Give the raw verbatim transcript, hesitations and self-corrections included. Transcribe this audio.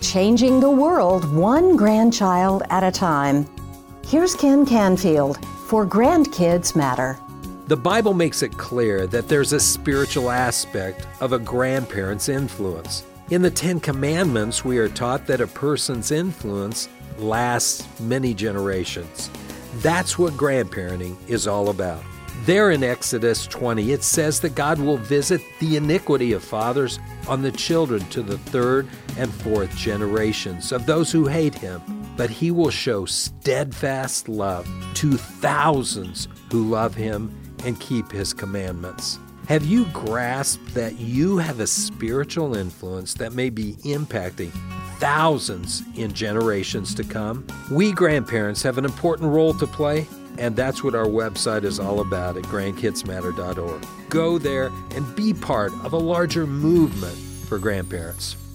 changing the world one grandchild at a time. Here's Ken Canfield for Grandkids Matter. The Bible makes it clear that there's a spiritual aspect of a grandparent's influence. In the Ten Commandments, we are taught that a person's influence lasts many generations. That's what grandparenting is all about. There in Exodus twenty, it says that God will visit the iniquity of fathers on the children to the third and fourth generations of those who hate him, but he will show steadfast love to thousands who love him and keep his commandments. Have you grasped that you have a spiritual influence that may be impacting thousands in generations to come? We grandparents have an important role to play, and that's what our website is all about at grandkids matter dot org. Go there and be part of a larger movement for grandparents.